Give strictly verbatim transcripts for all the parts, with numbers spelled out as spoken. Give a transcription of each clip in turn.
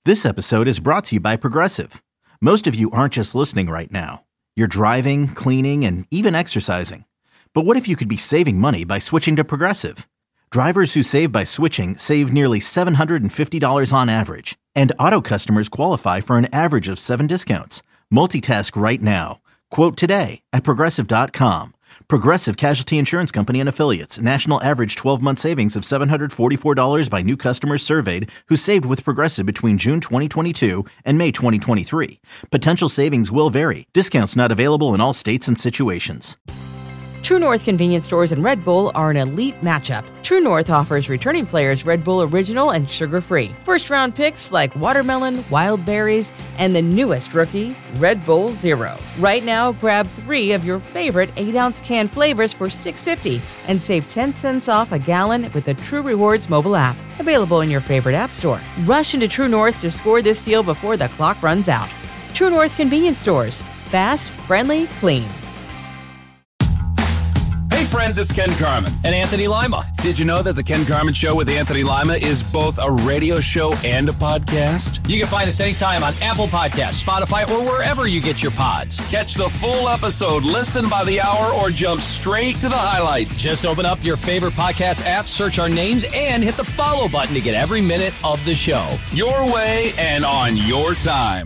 This episode is brought to you by Progressive. Most of you aren't just listening right now. You're driving, cleaning, and even exercising. But what if you could be saving money by switching to Progressive? Drivers who save by switching save nearly seven hundred fifty dollars on average. And auto customers qualify for an average of seven discounts. Multitask right now. Quote today at Progressive dot com. Progressive Casualty Insurance Company and Affiliates. National average twelve-month savings of seven hundred forty-four dollars by new customers surveyed who saved with Progressive between June twenty twenty-two and May twenty twenty-three. Potential savings will vary. Discounts not available in all states and situations. True North convenience stores and Red Bull are an elite matchup. True North offers returning players Red Bull Original and sugar-free. First-round picks like watermelon, wild berries, and the newest rookie, Red Bull Zero. Right now, grab three of your favorite eight-ounce can flavors for six dollars and fifty cents and save ten cents off a gallon with the True Rewards mobile app. Available in your favorite app store. Rush into True North to score this deal before the clock runs out. True North convenience stores. Fast, friendly, clean. Hey friends, it's Ken Carman. And Anthony Lima. Did you know that The Ken Carman Show with Anthony Lima is both a radio show and a podcast? You can find us anytime on Apple Podcasts, Spotify, or wherever you get your pods. Catch the full episode, listen by the hour, or jump straight to the highlights. Just open up your favorite podcast app, search our names, and hit the follow button to get every minute of the show. Your way and on your time.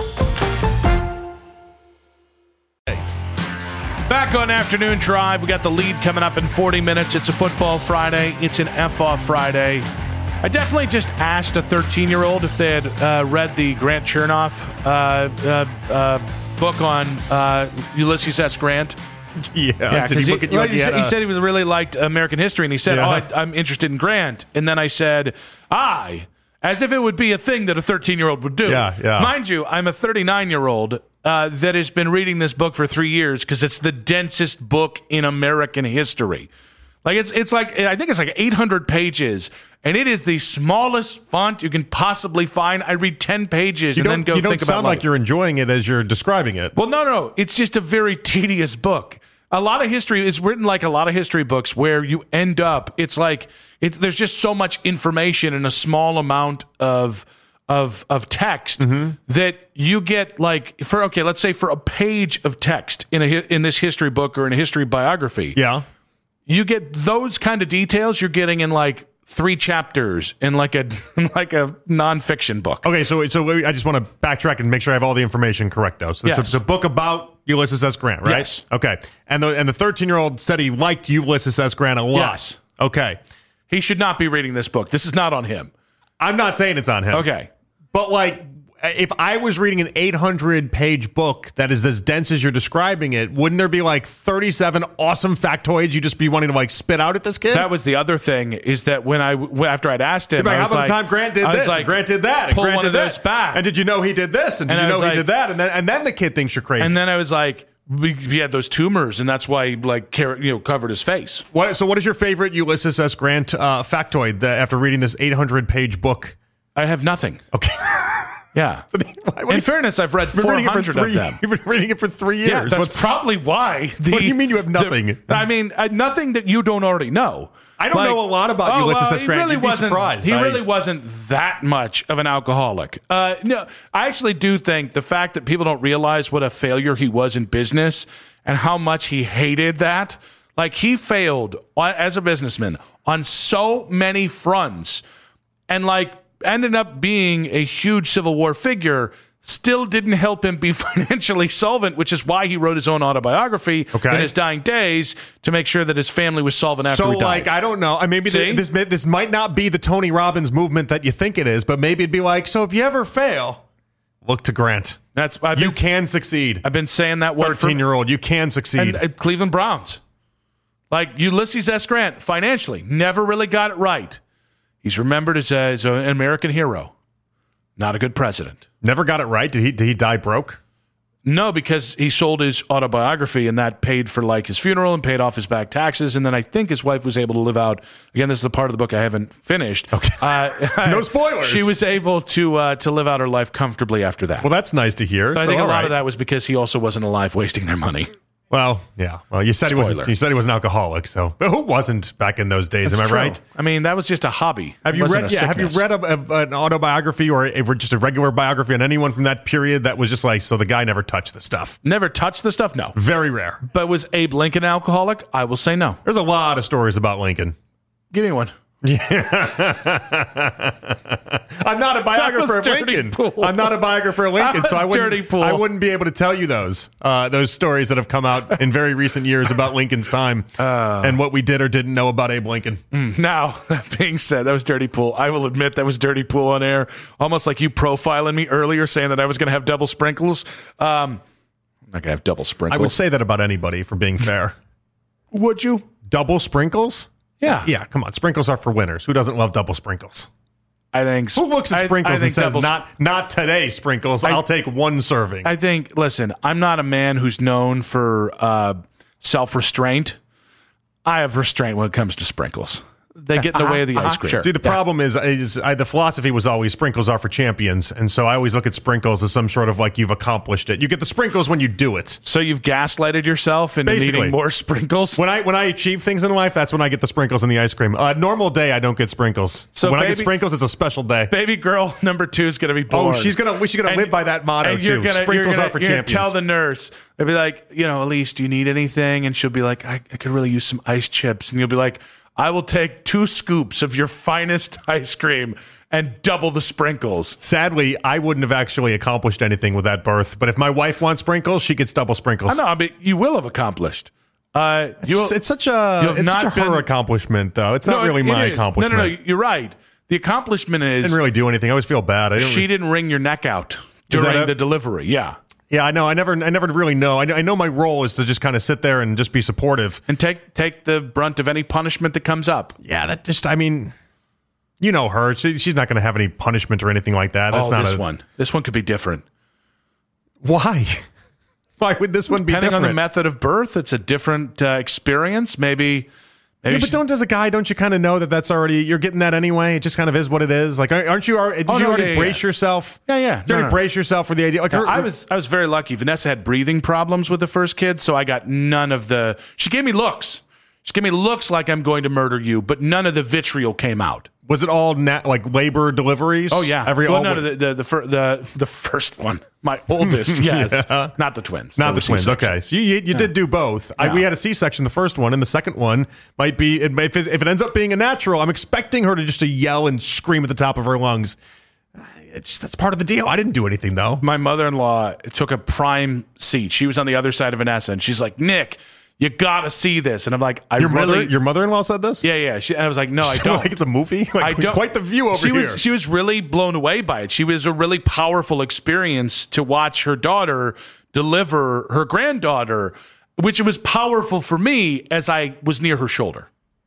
Back on Afternoon Drive. We got the lead coming up in forty minutes. It's a football Friday. It's an F-off Friday. I definitely just asked a thirteen-year-old if they had uh, read the Grant Chernoff uh, uh, uh, book on uh, Ulysses S. Grant. Yeah, yeah did he, he, look at you well, like he, he, said, a... he said he was really liked American history, and he said, yeah. oh, I, I'm interested in Grant. And then I said, I, as if it would be a thing that a thirteen-year-old would do. Yeah, yeah. Mind you, I'm a thirty-nine-year-old uh, that has been reading this book for three years because it's the densest book in American history. Like it's it's like I think it's like eight hundred pages, and it is the smallest font you can possibly find. I read ten pages you and then go you think don't about sound life. like you're enjoying it as you're describing it. Well, no, no, it's just a very tedious book. A lot of history is written like a lot of history books where you end up, it's like, it, there's just so much information in a small amount of of of text mm-hmm. that you get like, for okay, let's say for a page of text in a in this history book or in a history biography. Yeah. You get those kind of details you're getting in like three chapters in like a in like a nonfiction book. Okay, so so I just want to backtrack and make sure I have all the information correct, though. So it's, Yes. a, it's a book about Ulysses S. Grant, right? Yes. Okay, and the and the thirteen-year-old said he liked Ulysses S. Grant a lot. Yes. Okay. He should not be reading this book. This is not on him. I'm not saying it's on him. Okay. But like, if I was reading an eight hundred page book that is as dense as you're describing it, wouldn't there be like thirty-seven awesome factoids you'd just be wanting to like spit out at this kid? That was the other thing, is that when I after I'd asked him, like, I how was about like, the time Grant did I was this, like, and Grant did that, and pull Grant one did of those that. back. And did you know he did this, and did And you I know was he like- did that, and then and then the kid thinks you're crazy. And then I was like, we, he had those tumors, and that's why he like car- you know covered his face. What, so what is your favorite Ulysses S. Grant uh, factoid that after reading this eight hundred page book? I have nothing. Okay. Yeah. In fairness, I've read You've been four reading it for hundred three- of them. You've been reading it for three years. Yeah, that's What's- probably why. The, What do you mean you have nothing? the- I mean, uh, nothing that you don't already know. I don't know a lot about oh, Ulysses well, S. Grant. He really You'd be wasn't. surprised. He I- really wasn't that much of an alcoholic. Uh, no, I actually do think the fact that people don't realize what a failure he was in business and how much he hated that. Like, he failed as a businessman on so many fronts, and like ended up being a huge Civil War figure. Still didn't help him be financially solvent, which is why he wrote his own autobiography Okay. in his dying days to make sure that his family was solvent after So, he died. like, I don't know. I maybe See? this this might not be the Tony Robbins movement that you think it is, but maybe it'd be like, so if you ever fail, look to Grant. That's I've You been, can succeed. I've been saying that word for thirteen-year-old, you can succeed. and, uh, Cleveland Browns. Like Ulysses S. Grant, financially, never really got it right. He's remembered as, a, as an American hero, not a good president. Never got it right. Did he? Did he die broke? No, because he sold his autobiography, and that paid for like his funeral and paid off his back taxes. And then I think his wife was able to live out. Again, this is the part of the book I haven't finished. Okay. Uh, No spoilers. She was able to uh, to live out her life comfortably after that. Well, that's nice to hear. But I So, think a all lot right. of that was because he also wasn't alive wasting their money. Well, yeah. Well, you said he was. Spoiler. You said he was an alcoholic. So who wasn't back in those days? That's am I true. right? I mean, that was just a hobby. Have It you wasn't read? a Yeah. Have you sickness. read a, a, an autobiography or a, just a regular biography on anyone from that period that was just like, so the guy never touched the stuff? Never touched the stuff? No. Very rare. But was Abe Lincoln an alcoholic? I will say no. There's a lot of stories about Lincoln. Give me one. I'm not a biographer of dirty Lincoln. pool. I'm not a biographer of Lincoln, That so I was wouldn't, dirty pool. I wouldn't be able to tell you those uh, those stories that have come out in very recent years about Lincoln's time Uh. and what we did or didn't know about Abe Lincoln. Now, that being said, that was dirty pool. I will admit that was dirty pool on air. Almost like you profiling me earlier, saying that I was going to have double sprinkles. Um, I'm not going to have double sprinkles. I would say that about anybody, for being fair. Would you? Double sprinkles? Yeah. Yeah, come on. Sprinkles are for winners. Who doesn't love double sprinkles? I think. Who looks at I- sprinkles I and think says, double- not not today, sprinkles. I- I'll take one serving. I think, listen, I'm not a man who's known for uh, self restraint. I have restraint when it comes to sprinkles. They get in the way of the ice cream. See, the problem is, is I, the philosophy was always sprinkles are for champions. And so I always look at sprinkles as some sort of like you've accomplished it. You get the sprinkles when you do it. So you've gaslighted yourself into Basically. needing more sprinkles? When I when I achieve things in life, that's when I get the sprinkles and the ice cream. Uh, normal day, I don't get sprinkles. So when I baby- get sprinkles, it's a special day. Baby girl number two is going to be born. Oh, she's gonna we should gonna And- live by that motto and you're too. gonna- you're Sprinkles gonna- are for you're gonna champions. Tell the nurse. They'll be like, you know, Elise, do you need anything? And she'll be like, I, I could really use some ice chips. And you'll be like, I will take two scoops of your finest ice cream and double the sprinkles. Sadly, I wouldn't have actually accomplished anything with that birth. But if my wife wants sprinkles, she gets double sprinkles. I know, I mean, you will have accomplished. Uh, you It's, will, it's such a you have it's not such a her been- accomplishment, though. It's not No, really it my is. accomplishment. No, no, no, you're right. The accomplishment I is didn't really do anything. I always feel bad. I didn't she really- didn't wring your neck out that during it? the delivery. Yeah. Yeah, I know. I never, I never really know. I know, I know my role is to just kind of sit there and just be supportive. And take take the brunt of any punishment that comes up. Yeah, that just, I mean, you know her. She, she's not going to have any punishment or anything like that. That's oh, not this a, one. This one could be different. Why? Why would this one be Depending different? on the method of birth, it's a different uh, experience. Maybe. maybe Yeah, but she- don't, as a guy, don't you kind of know that that's already, you're getting that anyway? It just kind of is what it is. Like, aren't you, already, did Oh, you no, already yeah, yeah, brace yeah. yourself? Yeah, yeah. Did you No, already no. brace yourself for the idea? Like, her, I was I was very lucky. Vanessa had breathing problems with the first kid, so I got none of the. She gave me looks. She gave me looks like I'm going to murder you, but none of the vitriol came out. was it all nat, like labor deliveries? Oh yeah, Every, well, all, no, the the the, fir- the the first one, my oldest, yes, Yeah. not the twins, Not They the were twins. C-section. Okay, so you, you, you did do both. I, Yeah. we had a C-section the first one, and the second one might be. It, may- if, it, if it ends up being a natural, I'm expecting her to just to yell and scream at the top of her lungs. It's that's part of the deal. I didn't do anything though. My mother-in-law took a prime seat. She was on the other side of Vanessa, and she's like, "Nick, you gotta see this." And I'm like, "I Your really." mother, your mother-in-law said this. yeah, yeah. She, and I was like, "No, I So, don't." like it's a movie. Like, I don't. Quite the view over she here. Was, she was really blown away by it. She was a really powerful experience to watch her daughter deliver her granddaughter, which was powerful for me as I was near her shoulder.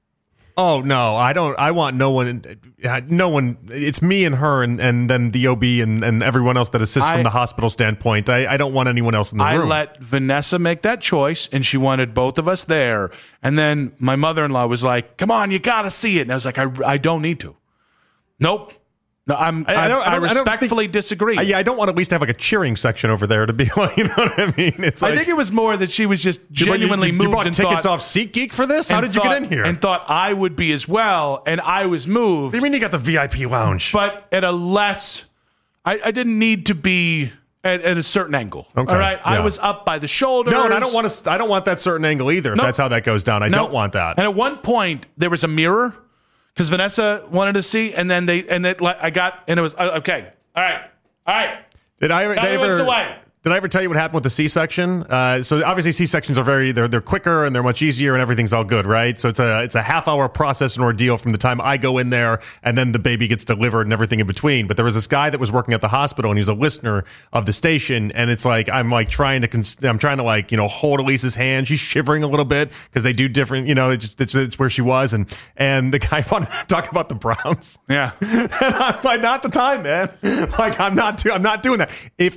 Oh no, I don't. I want no one. uh, No one. It's me and her, and, and then the O B and, and everyone else that assists I- from the hospital standpoint. I, I don't want anyone else in the I room. let Vanessa make that choice, and she wanted both of us there. And then my mother-in-law was like, "Come on, you got to see it." And I was like, "I, I don't need to." Nope. No, I'm. I, I don't- I I, don't- I don't respectfully disagree. Uh, yeah, I don't want to at least have like a cheering section over there to be like, you know what I mean? It's like, I think it was more that she was just You- you- genuinely you, moved You bought and tickets thought, off SeatGeek for this? How and did you thought- get in here? And thought I would be as well, and I was moved. What do you mean you got the V I P lounge? But at a less, I, I didn't need to be at, at a certain angle. Okay, All right, I yeah. was up by the shoulders. no, and I don't want to. I don't want that certain angle either. If No. that's how that goes down, I No. don't want that. And at one point, there was a mirror because Vanessa wanted to see, and then they and it, I got and it was uh, okay. All right, all right. Did I ever? Did I Tell me what's ever, the way. did I ever tell you what happened with the C-section? Uh, so obviously C-sections are very they're they're quicker and they're much easier and everything's all good, right? So it's a it's a half hour process and ordeal from the time I go in there and then the baby gets delivered and everything in between. But there was this guy that was working at the hospital and he was a listener of the station, and it's like I'm like trying to cons- I'm trying to like you know hold Elise's hand. She's shivering a little bit because they do different. You know, it's just it's, it's where she was, and and the guy wanted to talk about the Browns. Yeah. And I'm like, not the time, man. Like, I'm not, do- I'm not doing that. If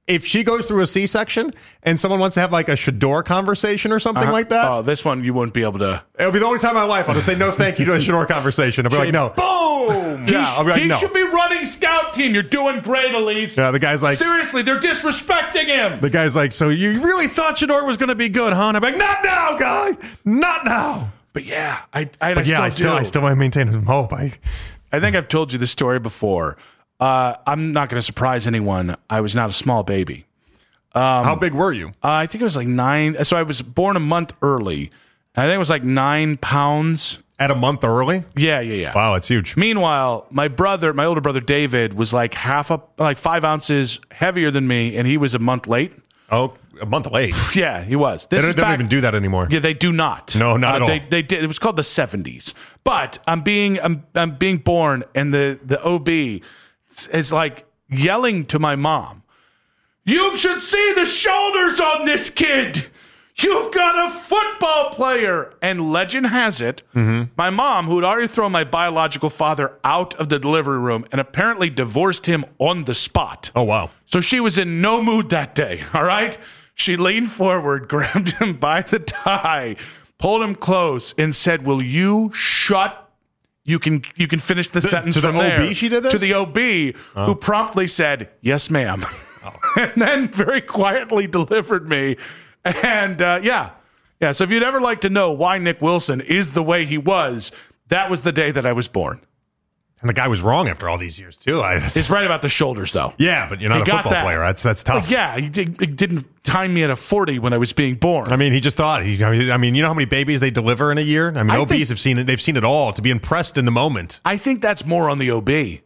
if she goes through a C-section and someone wants to have like a Shador conversation or something Uh-huh. like that, Oh, this one you wouldn't be able to. it'll be the only time in my life I'll just say no thank you to a Shador conversation. I'll be like, no. Boom! Yeah, he I'll be like, he no. should be running scout team. You're doing great, Elise. Yeah, the guy's like, Seriously, they're disrespecting him. the guy's like, so you really thought Shador was going to be good, huh? And I'm like, not now, guy. Not now. But yeah, I, I, But I yeah, still I still, do. I still want to maintain some hope. I, I think I've told you this story before. Uh, I'm not going to surprise anyone. I was not a small baby. Um, how big were you? Uh, I think it was like nine. So I was born a month early. I think it was like nine pounds. At a month early? Yeah, yeah, yeah. Wow, that's huge. Meanwhile, my brother, my older brother David, was like half up, like five ounces heavier than me, and he was a month late. Oh, a month late. Yeah, he was. This They don't, is they don't back- even do that anymore. Yeah, they do not. No, not Uh, at all. They, they did. It was called the seventies. But I'm being, I'm, I'm being born, and the the O B is like yelling to my mom, "You should see the shoulders on this kid. You've got a football player." And legend has it, Mm-hmm. my mom, who had already thrown my biological father out of the delivery room and apparently divorced him on the spot. Oh, wow. So she was in no mood that day, all right? She leaned forward, grabbed him by the tie, pulled him close, and said, "Will you shut You can you can finish the, The- sentence to the from O B there." she did this? To the O B, who promptly said, "Yes, ma'am." And then very quietly delivered me. And uh, yeah, yeah. So if you'd ever like to know why Nick Wilson is the way he was, that was the day that I was born. And the guy was wrong after all these years, too. I, It's right about the shoulders, though. yeah, but you're not He a got football that. player. That's that's tough. Like, yeah, he, did, he didn't time me at a forty when I was being born. I mean, he just thought. He, I mean, I mean, you know how many babies they deliver in a year? I mean, I O Bs think- have seen it. They've seen it all. To be impressed in the moment. I think that's more on the O B.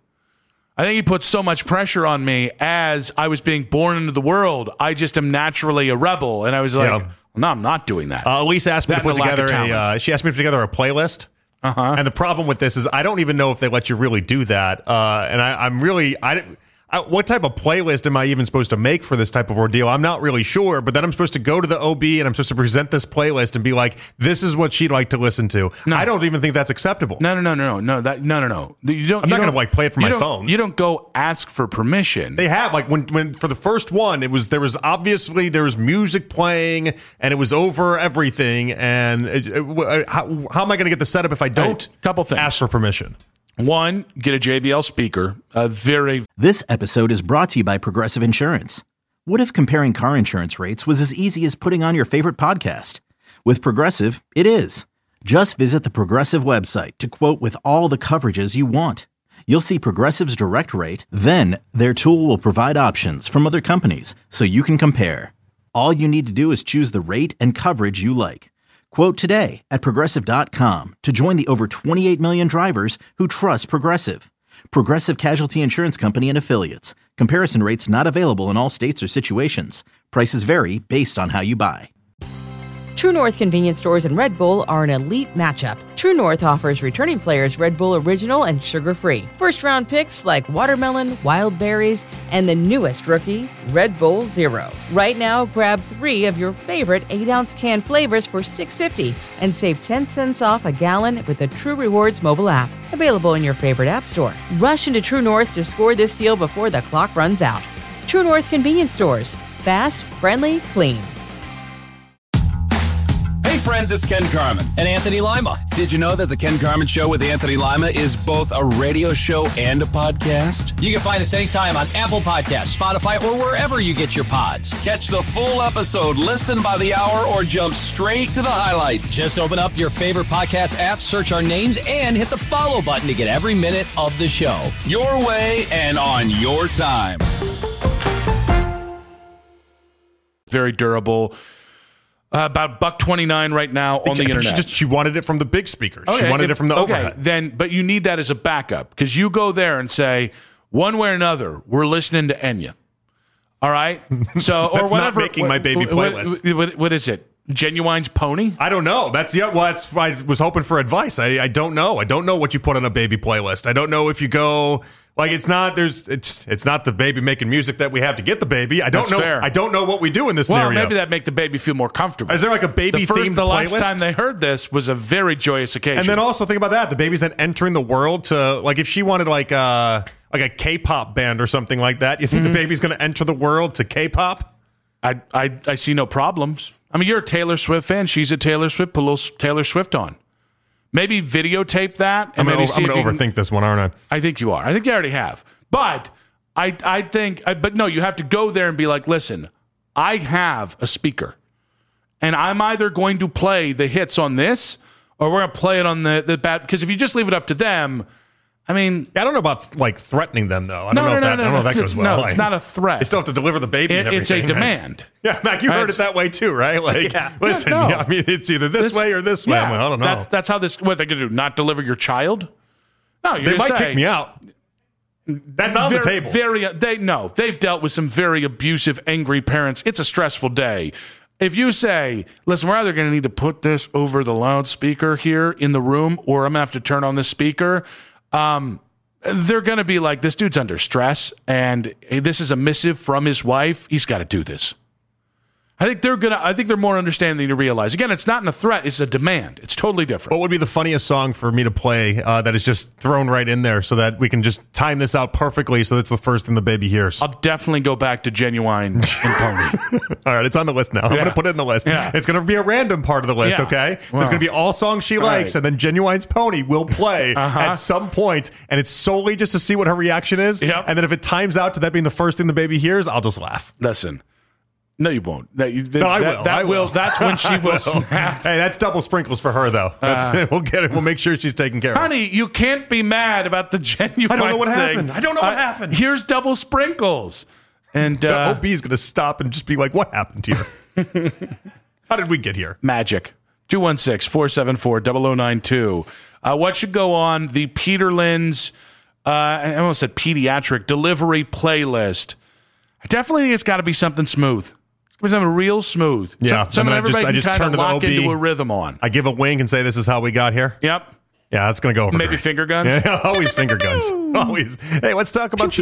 I think he put so much pressure on me as I was being born into the world. I just am naturally a rebel. And I was like, Yeah. well, no, I'm not doing that. Uh, Elise asked me That to put and a lack of together a. talent. Uh, she asked me to put together a playlist. Uh-huh. And the problem with this is I don't even know if they let you really do that. Uh, and I, I'm really I, didn't- I what type of playlist am I even supposed to make for this type of ordeal? I'm not really sure. But then I'm supposed to go to the O B and I'm supposed to present this playlist and be like, this is what she'd like to listen to. No. I don't even think that's acceptable. No, no, no, no, no, no, that, no, no, no. You don't. I'm you not gonna, don't- like, play it from you my don't- phone. You don't go ask for permission. They have like when when for the first one it was there was obviously there was music playing and it was over everything and it, it, how, how am I going to get the setup if I don't Hey, couple things. ask for permission? One, get a J B L speaker. A very This episode is brought to you by Progressive Insurance. What if comparing car insurance rates was as easy as putting on your favorite podcast? With Progressive, it is. Just visit the Progressive website to quote with all the coverages you want. You'll see Progressive's direct rate, then their tool will provide options from other companies so you can compare. All you need to do is choose the rate and coverage you like. Quote today at Progressive dot com to join the over twenty-eight million drivers who trust Progressive. Progressive Casualty Insurance Company and Affiliates. Comparison rates not available in all states or situations. Prices vary based on how you buy. True North convenience stores and Red Bull are an elite matchup. True North offers returning players Red Bull Original and sugar-free. First-round picks like watermelon, wild berries, and the newest rookie, Red Bull Zero. Right now, grab three of your favorite eight ounce can flavors for six dollars and fifty cents and save ten cents off a gallon with the True Rewards mobile app. Available in your favorite app store. Rush into True North to score this deal before the clock runs out. True North convenience stores. Fast, friendly, clean. Hey friends, it's Ken Carmen. And Anthony Lima. Did you know that the Ken Carmen Show with Anthony Lima is both a radio show and a podcast? You can find us anytime on Apple Podcasts, Spotify, or wherever you get your pods. Catch the full episode, listen by the hour, or jump straight to the highlights. Just open up your favorite podcast app, search our names, and hit the follow button to get every minute of the show. Your way and on your time. very durable. Uh, about buck twenty-nine right now on the She- internet. She, just, she wanted it from the big speakers. Okay, she wanted if- it from the okay, overhead. Then, but you need that as a backup because you go there and say, one way or another, we're listening to Enya. All right, so or That's not whatever. making my baby what- playlist. What, what is it? Genuine's Pony? I don't know. That's the well. That's I was hoping for advice. I, I don't know. I don't know what you put on a baby playlist. I don't know if you go like it's not. There's it's it's not the baby making music that we have to get the baby. I don't That's know. fair. I don't know what we do in this Well, scenario. maybe that make the baby feel more comfortable. Is there like a baby the first, themed The last playlist? time they heard this was a very joyous occasion. And then also think about that. The baby's then entering the world to like if she wanted like uh like a K-pop band or something like that. You think mm-hmm. the baby's going to enter the world to K-pop? I, I I see no problems. I mean, you're a Taylor Swift fan. She's a Taylor Swift. Put a little Taylor Swift on. Maybe videotape that. And I'm going to overthink can, this one, aren't I? I think you are. I think you already have. But I I think, but no, you have to go there and be like, listen, I have a speaker, and I'm either going to play the hits on this, or we're going to play it on the the bad. Because if you just leave it up to them, I mean, yeah, I don't know about like threatening them though. I no, don't know no, if no, that, no, I don't know no, if that goes well. No, it's not a threat. They still have to deliver the baby. It, and it's a everything, demand. Right? Yeah, Mac, you heard it's, it that way too, right? Like, yeah. listen, yeah, no. yeah, I mean, it's either this, this way or this way. Yeah, I'm like, I don't know. That's, that's how this. What they're going to do? Not deliver your child? No, you're they might say, kick me out. That's on very, the table. Very, they no, they've dealt with some very abusive, angry parents. It's a stressful day. If you say, listen, we're either going to need to put this over the loudspeaker here in the room, or I'm going to have to turn on the speaker, um, they're going to be like, this dude's under stress, and hey, this is a missive from his wife. He's got to do this. I think they're gonna. I think they're more understanding to realize. Again, it's not a threat; it's a demand. It's totally different. What would be the funniest song for me to play uh, that is just thrown right in there, so that we can just time this out perfectly, so that's the first thing the baby hears? I'll definitely go back to Genuine and Pony. All right, it's on the list now. I'm Yeah. going to put it in the list. Yeah. It's going to be a random part of the list. Yeah. Okay, Wow. there's going to be all songs she likes, right. and then Genuine's Pony will play Uh-huh. at some point, and it's solely just to see what her reaction is. Yep. And then if it times out to that being the first thing the baby hears, I'll just laugh. Listen. No, you won't. That, you, No, I that, will. That I will. That's when she I will, will. snap. Hey, that's double sprinkles for her, though. That's, uh, we'll get it. We'll make sure she's taken care of. Honey, you can't be mad about the Genuine I don't know what thing. happened. I don't know what Uh, happened. Here's double sprinkles. And The uh, O B is going to stop and just be like, what happened here? How did we get here? magic. two one six, four seven four, zero zero nine two. Uh, what should go on the Peterlin's, uh, I almost said pediatric delivery playlist? I definitely think it's got to be something smooth. It's got to be something real smooth. Yeah, Some, something and then I everybody just- I just can turn kind to of the lock O B. into a rhythm on. I give a wink and say, this is how we got here. Yep. Yeah, that's going to go over Maybe great. finger guns. Yeah, always finger guns. Always. Hey, let's talk about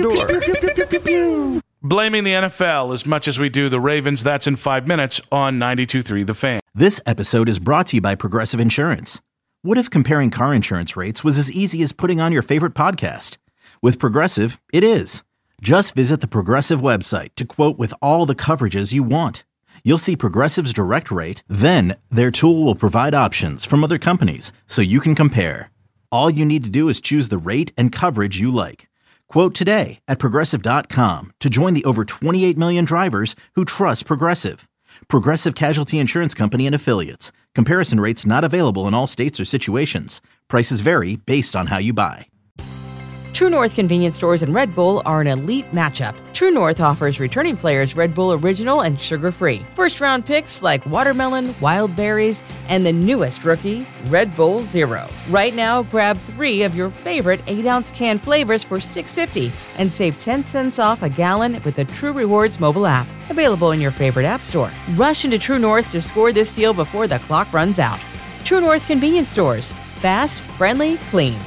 Shador. Blaming the N F L as much as we do the Ravens. That's in five minutes on ninety-two point three The Fan. This episode is brought to you by Progressive Insurance. What if comparing car insurance rates was as easy as putting on your favorite podcast? With Progressive, it is. Just visit the Progressive website to quote with all the coverages you want. You'll see Progressive's direct rate, then their tool will provide options from other companies so you can compare. All you need to do is choose the rate and coverage you like. Quote today at Progressive dot com to join the over twenty-eight million drivers who trust Progressive. Progressive Casualty Insurance Company and Affiliates. Comparison rates not available in all states or situations. Prices vary based on how you buy. True North convenience stores and Red Bull are an elite matchup. True North offers returning players Red Bull Original and sugar-free. First-round picks like watermelon, wild berries, and the newest rookie, Red Bull Zero. Right now, grab three of your favorite eight-ounce can flavors for six dollars and fifty cents and save ten cents off a gallon with the True Rewards mobile app. Available in your favorite app store. Rush into True North to score this deal before the clock runs out. True North convenience stores. Fast, friendly, clean.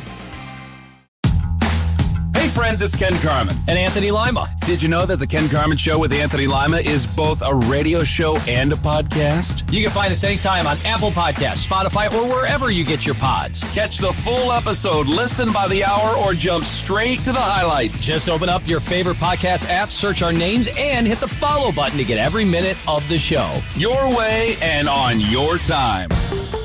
Hey friends, it's Ken Carman. And Anthony Lima. Did you know that the Ken Carman Show with Anthony Lima is both a radio show and a podcast? You can find us anytime on Apple Podcasts, Spotify, or wherever you get your pods. Catch the full episode, listen by the hour, or jump straight to the highlights. Just open up your favorite podcast app, search our names, and hit the follow button to get every minute of the show. Your way and on your time.